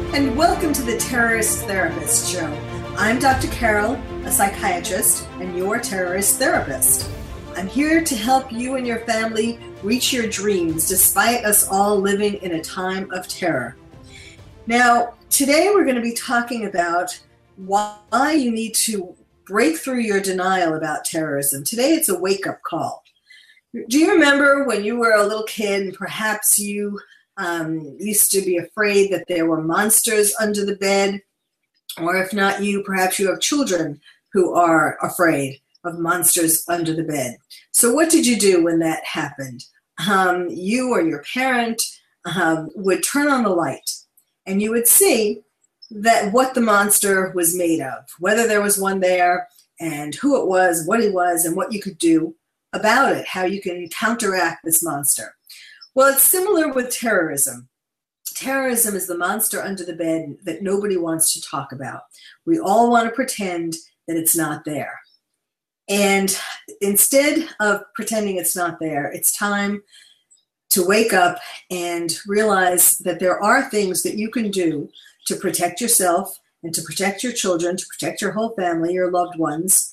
And welcome to the Terrorist Therapist Show. I'm Dr. Carol, a psychiatrist, and your terrorist therapist. I'm here to help you and your family reach your dreams despite us all living in a time of terror. Now, today we're going to be talking about why you need to break through your denial about terrorism. Today it's a wake-up call. Do you remember when you were a little kid and perhaps you used to be afraid that there were monsters under the bed? Or if not you, perhaps you have children who are afraid of monsters under the bed. So what did you do when that happened? You or your parent would turn on the light and you would see that what the monster was made of, whether there was one there and who it was, what it was, and what you could do about it, how you can counteract this monster. Well, it's similar with terrorism. Terrorism is the monster under the bed that nobody wants to talk about. We all want to pretend that it's not there. And instead of pretending it's not there, it's time to wake up and realize that there are things that you can do to protect yourself and to protect your children, to protect your whole family, your loved ones,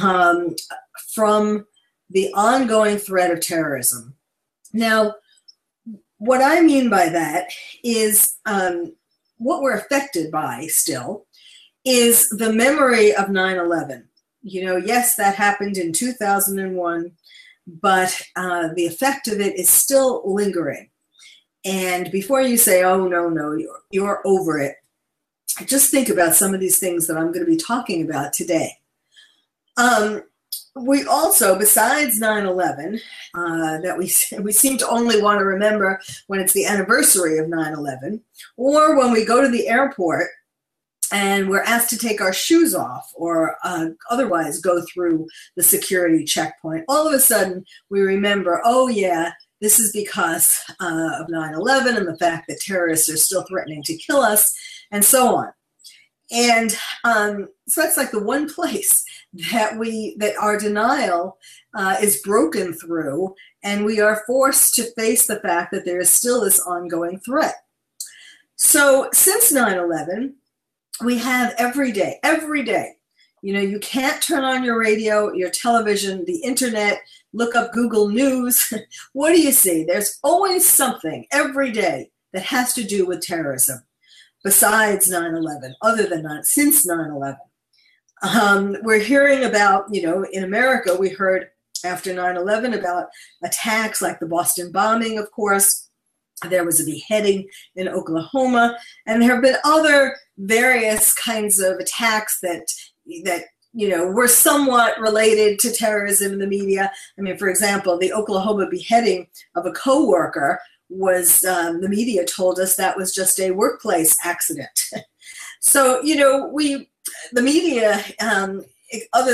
from the ongoing threat of terrorism. Now, what I mean by that is what we're affected by still is the memory of 9/11. You know, yes, that happened in 2001, but the effect of it is still lingering. And before you say, oh, no, you're over it, just think about some of these things that I'm going to be talking about today. We also, besides 9/11, that we seem to only want to remember when it's the anniversary of 9/11, or when we go to the airport and we're asked to take our shoes off or otherwise go through the security checkpoint. All of a sudden, we remember, oh yeah, this is because of 9/11 and the fact that terrorists are still threatening to kill us, and so on. And so that's like the one place that our denial is broken through, and we are forced to face the fact that there is still this ongoing threat. So since 9/11, we have every day, you know, you can't turn on your radio, your television, the internet, look up Google News. What do you see? There's always something every day that has to do with terrorism. Besides 9/11, since 9/11. We're hearing about, you know, in America, we heard after 9/11 about attacks like the Boston bombing, of course. There was a beheading in Oklahoma, and there have been other various kinds of attacks that you know, were somewhat related to terrorism in the media. I mean, for example, the Oklahoma beheading of a coworker was, the media told us that was just a workplace accident. So, you know, the media, other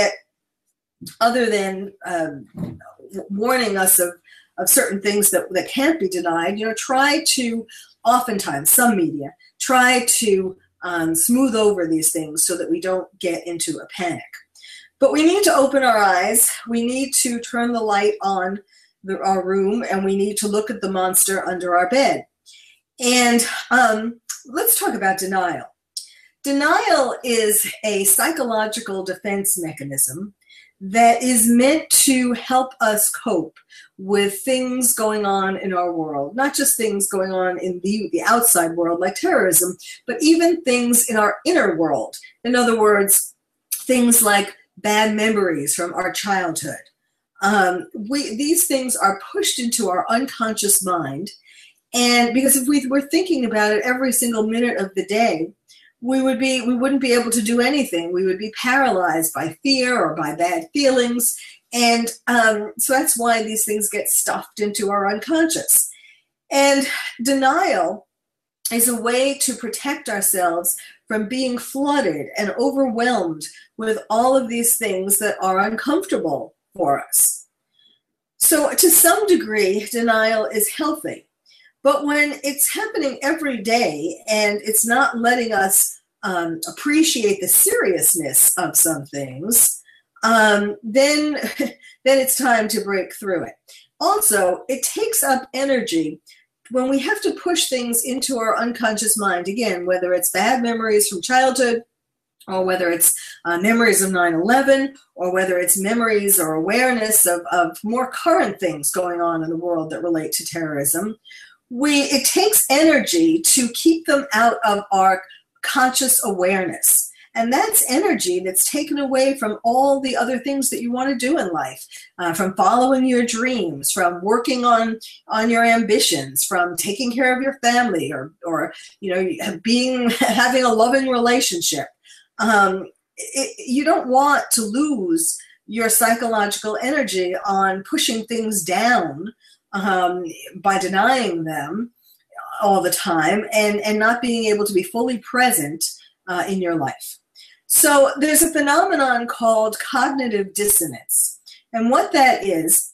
than warning us of certain things that can't be denied, you know, oftentimes some media try to smooth over these things so that we don't get into a panic. But we need to open our eyes. We need to turn the light on our room, and we need to look at the monster under our bed. And let's talk about denial. Denial is a psychological defense mechanism that is meant to help us cope with things going on in our world, not just things going on in the outside world like terrorism, but even things in our inner world. In other words, things like bad memories from our childhood. These things are pushed into our unconscious mind, and because if we were thinking about it every single minute of the day, we wouldn't be able to do anything. We would be paralyzed by fear or by bad feelings, and so that's why these things get stuffed into our unconscious. And denial is a way to protect ourselves from being flooded and overwhelmed with all of these things that are uncomfortable for us. So to some degree, denial is healthy. But when it's happening every day and it's not letting us appreciate the seriousness of some things, then it's time to break through it. Also, it takes up energy when we have to push things into our unconscious mind, again, whether it's bad memories from childhood, or whether it's memories of 9/11, or whether it's memories or awareness of more current things going on in the world that relate to terrorism, it takes energy to keep them out of our conscious awareness. And that's energy that's taken away from all the other things that you want to do in life, from following your dreams, from working on your ambitions, from taking care of your family, or having a loving relationship. You don't want to lose your psychological energy on pushing things down by denying them all the time and not being able to be fully present in your life. So there's a phenomenon called cognitive dissonance. And what that is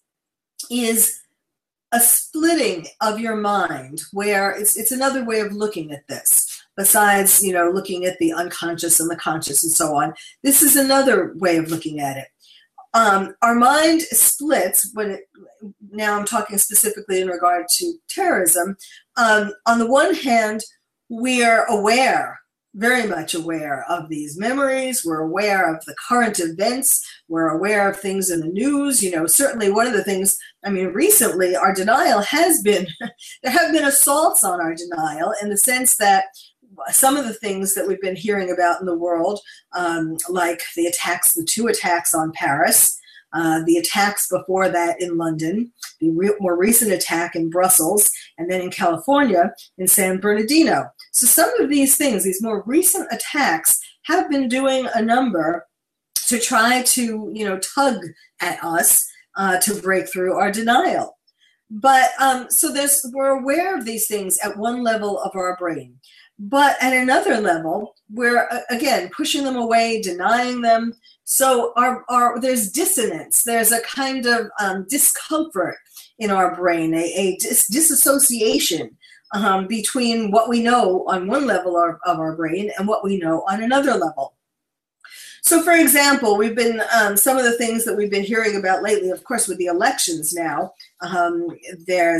a splitting of your mind, where it's another way of looking at this. Besides, looking at the unconscious and the conscious and so on, this is another way of looking at it. Our mind splits now I'm talking specifically in regard to terrorism. On the one hand, we are aware, very much aware of these memories. We're aware of the current events. We're aware of things in the news. Certainly one of the things, recently our denial has been, there have been assaults on our denial, in the sense that some of the things that we've been hearing about in the world, like the two attacks on Paris, the attacks before that in London, the more recent attack in Brussels, and then in California in San Bernardino. So some of these things, these more recent attacks, have been doing a number to try to, tug at us to break through our denial. But so we're aware of these things at one level of our brain. But at another level, we're, again, pushing them away, denying them. So there's dissonance. There's a kind of discomfort in our brain, a disassociation between what we know on one level of our brain and what we know on another level. So, for example, we've been some of the things that we've been hearing about lately, of course, with the elections now, there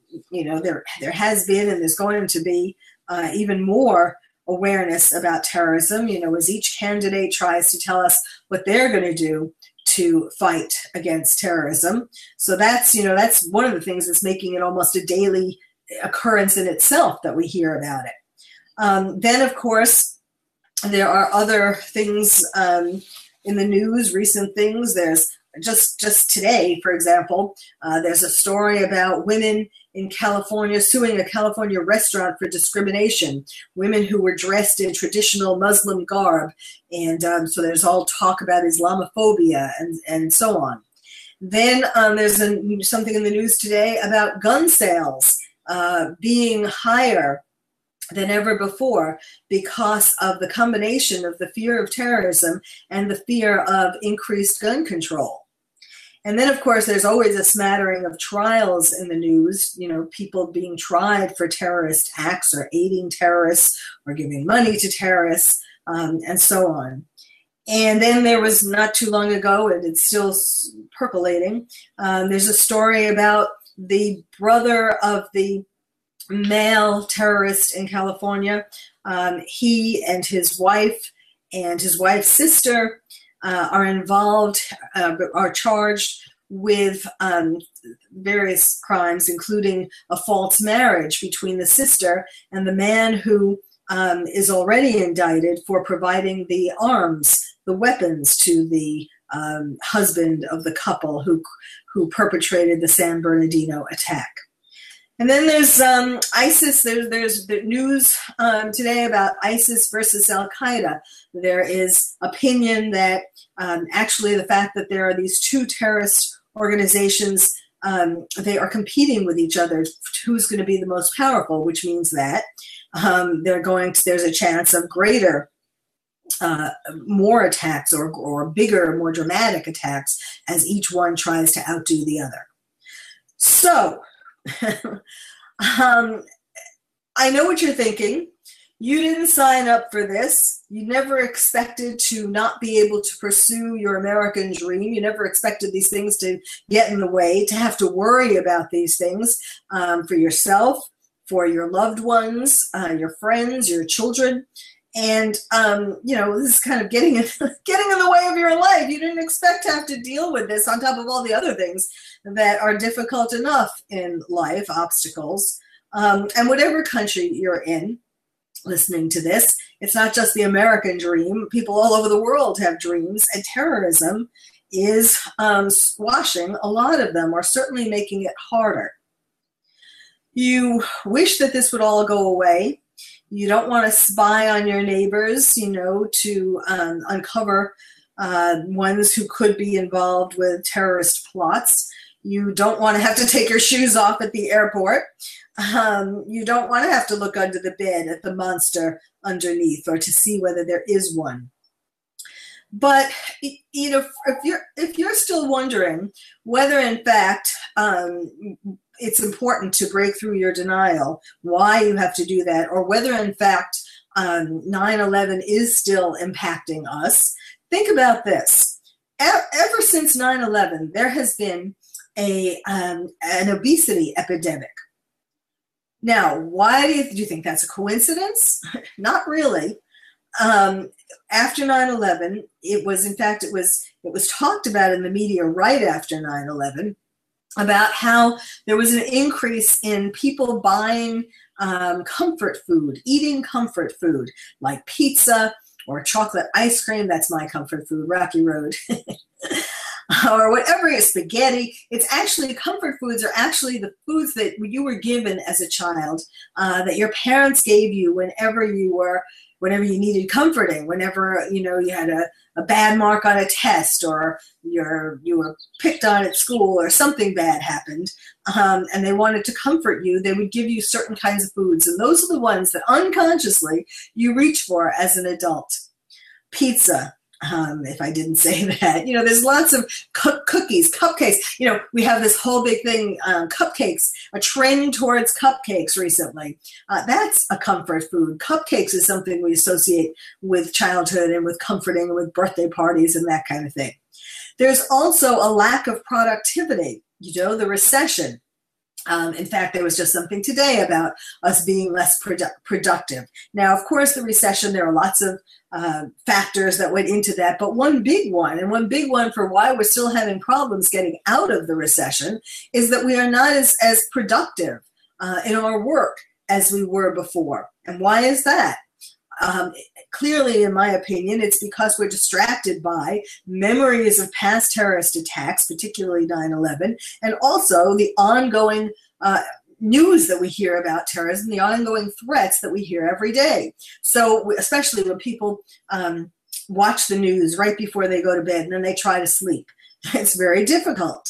has been and there's going to be even more awareness about terrorism, as each candidate tries to tell us what they're going to do to fight against terrorism. So that's one of the things that's making it almost a daily occurrence in itself that we hear about it. Then, of course, there are other things in the news, recent things. There's just today, for example, there's a story about women in California suing a California restaurant for discrimination, women who were dressed in traditional Muslim garb. And so there's all talk about Islamophobia and so on. Then there's something in the news today about gun sales being higher than ever before because of the combination of the fear of terrorism and the fear of increased gun control. And then, of course, there's always a smattering of trials in the news, people being tried for terrorist acts or aiding terrorists or giving money to terrorists and so on. And then there was not too long ago, and it's still percolating, there's a story about the brother of the male terrorist in California. He and his wife's sister are involved, are charged with various crimes, including a false marriage between the sister and the man who is already indicted for providing the arms, the weapons to the husband of the couple who perpetrated the San Bernardino attack. And then there's ISIS. There's the news today about ISIS versus Al-Qaeda. There is opinion that actually the fact that there are these two terrorist organizations, they are competing with each other. Who's going to be the most powerful? Which means that there's a chance of greater, more attacks or bigger, more dramatic attacks as each one tries to outdo the other. So. I know what you're thinking. You didn't sign up for this. You never expected to not be able to pursue your American dream. You never expected these things to get in the way, to have to worry about these things for yourself for your loved ones, your friends, your children. And, this is kind of getting in the way of your life. You didn't expect to have to deal with this on top of all the other things that are difficult enough in life, obstacles. And whatever country you're in, listening to this, it's not just the American dream. People all over the world have dreams, and terrorism is squashing a lot of them, or certainly making it harder. You wish that this would all go away. You don't want to spy on your neighbors, to uncover ones who could be involved with terrorist plots. You don't want to have to take your shoes off at the airport. You don't want to have to look under the bed at the monster underneath, or to see whether there is one. But if you're still wondering whether in fact it's important to break through your denial, why you have to do that, or whether in fact 9/11 is still impacting us, think about this. Ever since 9/11, there has been an obesity epidemic. Now, why do you think that's a coincidence? Not really. After 9/11, it was talked about in the media right after 9/11 about how there was an increase in people buying comfort food, eating comfort food like pizza or chocolate ice cream. That's my comfort food, Rocky Road. Or whatever is spaghetti. It's actually, comfort foods are actually the foods that you were given as a child, that your parents gave you whenever you needed comforting, whenever you had a bad mark on a test, or you were picked on at school, or something bad happened, and they wanted to comfort you. They would give you certain kinds of foods, and those are the ones that unconsciously you reach for as an adult. Pizza. If I didn't say that, there's lots of cookies, cupcakes. We have this whole big thing, cupcakes, a trend towards cupcakes recently. That's a comfort food. Cupcakes is something we associate with childhood and with comforting and with birthday parties and that kind of thing. There's also a lack of productivity, the recession. In fact, there was just something today about us being less productive. Now, of course, the recession, there are lots of factors that went into that, but one big one for why we're still having problems getting out of the recession, is that we are not as productive in our work as we were before. And why is that? Clearly, in my opinion, it's because we're distracted by memories of past terrorist attacks, particularly 9/11, and also the ongoing news that we hear about terrorism, the ongoing threats that we hear every day. So especially when people watch the news right before they go to bed and then they try to sleep, it's very difficult.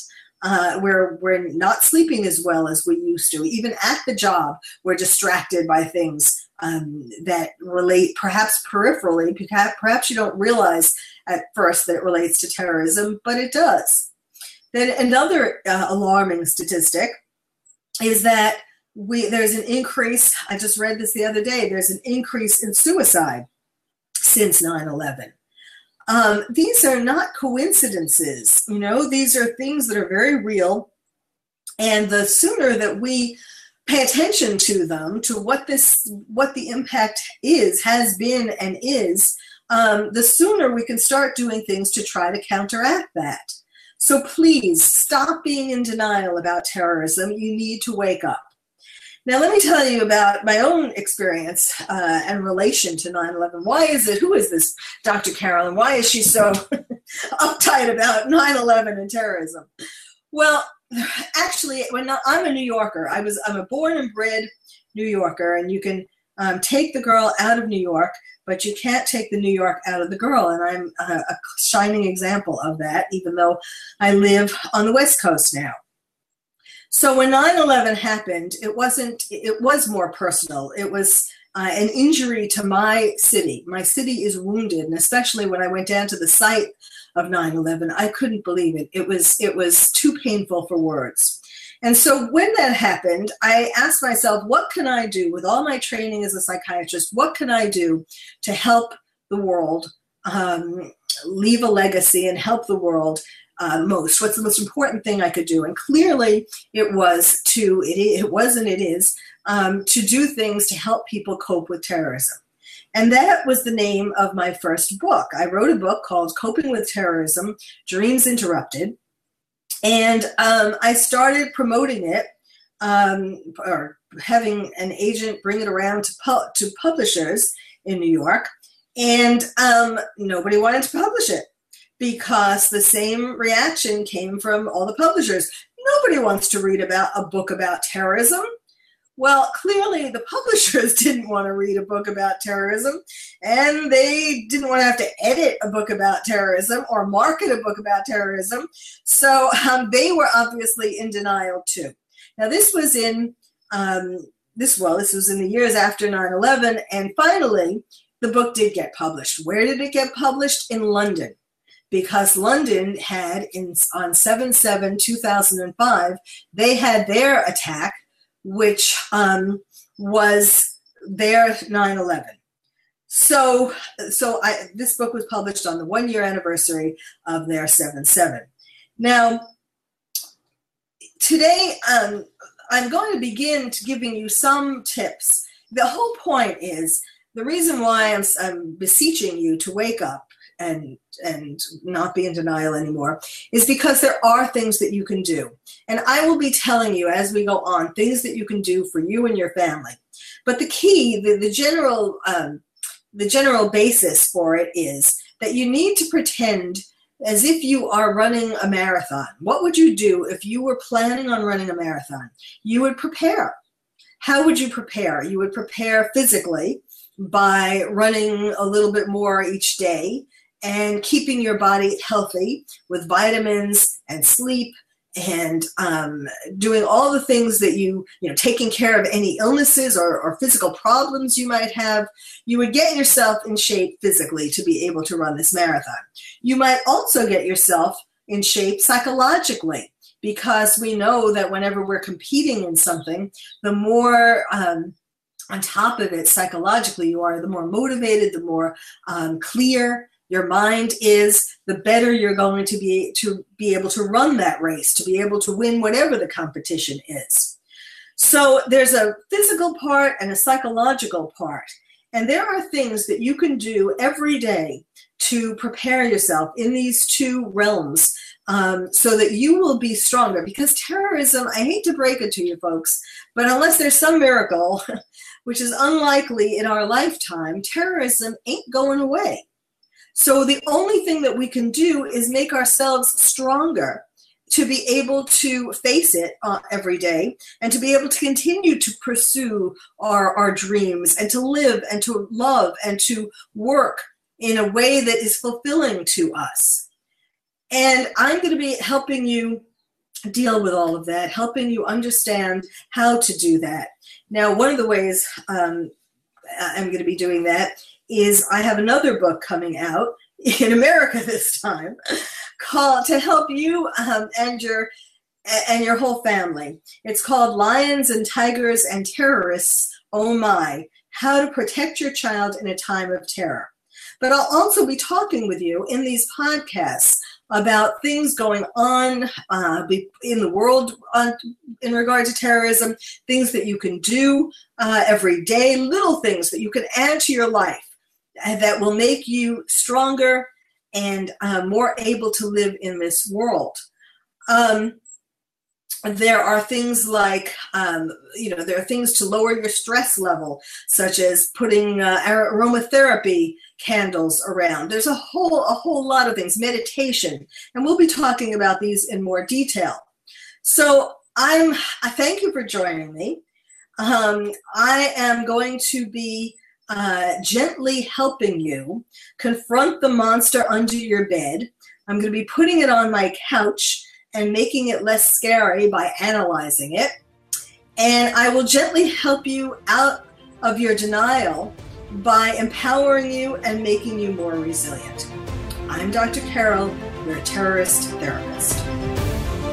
We're not sleeping as well as we used to. Even at the job, we're distracted by things that relate perhaps peripherally. Perhaps you don't realize at first that it relates to terrorism, but it does. Then another alarming statistic is that there's an increase. I just read this the other day. There's an increase in suicide since 9/11. These are not coincidences. These are things that are very real. And the sooner that we pay attention to them, to what the impact has been and is, the sooner we can start doing things to try to counteract that. So please stop being in denial about terrorism. You need to wake up. Now, let me tell you about my own experience and relation to 9/11. Who is this Dr. Carolyn? Why is she so uptight about 9/11 and terrorism? Well, actually, I'm a New Yorker. I'm a born and bred New Yorker, and you can take the girl out of New York, but you can't take the New York out of the girl. And I'm a shining example of that, even though I live on the West Coast now. So when 9/11 happened, it was more personal. It was an injury to my city. My city is wounded, and especially when I went down to the site of 9/11, I couldn't believe it. It was too painful for words. And so when that happened, I asked myself, what can I do with all my training as a psychiatrist? What can I do to help the world, leave a legacy and help the world most? What's the most important thing I could do? And clearly it was and it is to do things to help people cope with terrorism. And that was the name of my first book. I wrote a book called Coping with Terrorism, Dreams Interrupted. And I started promoting it, or having an agent bring it around to publishers in New York. And nobody wanted to publish it because the same reaction came from all the publishers. Nobody wants to read about a book about terrorism. Well, clearly the publishers didn't want to read a book about terrorism, and they didn't want to have to edit a book about terrorism or market a book about terrorism. So they were obviously in denial too. Now this was in this was in the years after 9/11, and finally the book did get published. Where did it get published? In London, because London had on 7/7/2005 they had their attack, which was their 9/11. So this book was published on the 1-year anniversary of their 7/7. Now, today I'm going to begin to giving you some tips. The whole point is, the reason why I'm beseeching you to wake up and not be in denial anymore is because there are things that you can do. And I will be telling you as we go on things that you can do for you and your family. But the key, the general basis for it is that you need to pretend as if you are running a marathon. What would you do if you were planning on running a marathon? You would prepare. How would you prepare? You would prepare physically by running a little bit more each day and keeping your body healthy with vitamins and sleep and doing all the things that taking care of any illnesses or physical problems you might have. You would get yourself in shape physically to be able to run this marathon. You might also get yourself in shape psychologically, because we know that whenever we're competing in something, the more on top of it psychologically you are, the more motivated, the more clear your mind is, the better you're going to be able to run that race, to be able to win whatever the competition is. So there's a physical part and a psychological part. And there are things that you can do every day to prepare yourself in these two realms so that you will be stronger. Because terrorism, I hate to break it to you folks, but unless there's some miracle, which is unlikely in our lifetime, terrorism ain't going away. So the only thing that we can do is make ourselves stronger to be able to face it every day and to be able to continue to pursue our dreams and to live and to love and to work in a way that is fulfilling to us. And I'm going to be helping you deal with all of that, helping you understand how to do that. Now, one of the ways I'm going to be doing that is I have another book coming out in America this time called to help you and your whole family. It's called Lions and Tigers and Terrorists, Oh My, How to Protect Your Child in a Time of Terror. But I'll also be talking with you in these podcasts about things going on in the world in regard to terrorism, things that you can do every day, little things that you can add to your life that will make you stronger and more able to live in this world. There are things like, there are things to lower your stress level, such as putting aromatherapy candles around. There's a whole lot of things, meditation, and we'll be talking about these in more detail. So I thank you for joining me. I am going to be gently helping you confront the monster under your bed. I'm going to be putting it on my couch and making it less scary by analyzing it. And I will gently help you out of your denial by empowering you and making you more resilient. I'm Dr. Carol, your terrorist therapist.